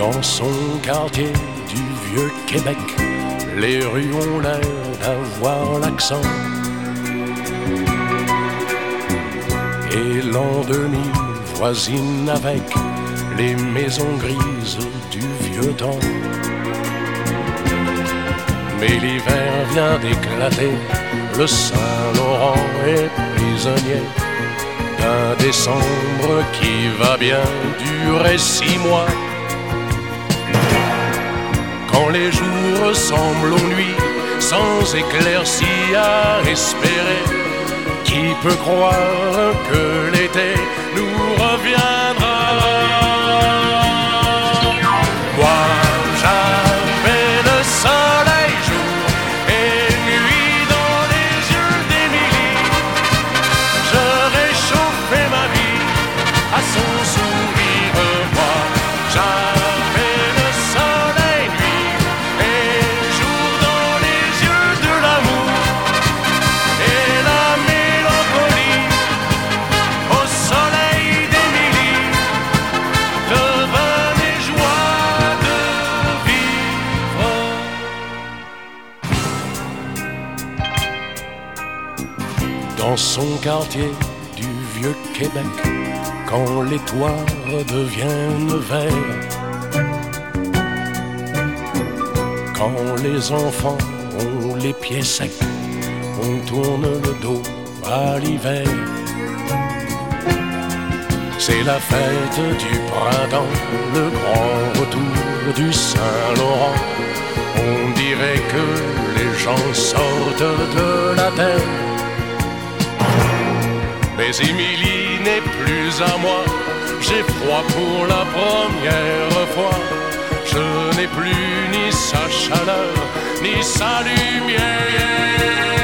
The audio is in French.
Dans son quartier du vieux Québec, les rues ont l'air d'avoir l'accent. Et l'an 2000 voisine avec les maisons grises du vieux temps. Mais l'hiver vient d'éclater, le Saint-Laurent est prisonnier d'un décembre qui va bien durer 6 mois. Quand les jours ressemblent aux nuits, sans éclaircie à espérer, qui peut croire que l'été nous reviendra? Moi, j'avais le soleil jour et nuit dans les yeux d'Émilie. Je réchauffais ma vie à son sourire. Moi, j'avais le soleil nuit et jour dans les yeux de l'amour et la mélancolie au soleil d'Émilie devenait joie de vivre. Dans son quartier du vieux Québec, quand les toits deviennent verts, quand les enfants ont les pieds secs, on tourne le dos à l'hiver. C'est la fête du printemps, le grand retour du Saint-Laurent. On dirait que les gens sortent de la terre. Mais Émilie n'est plus à moi, j'ai froid pour la première fois. Je n'ai plus ni sa chaleur, ni sa lumière.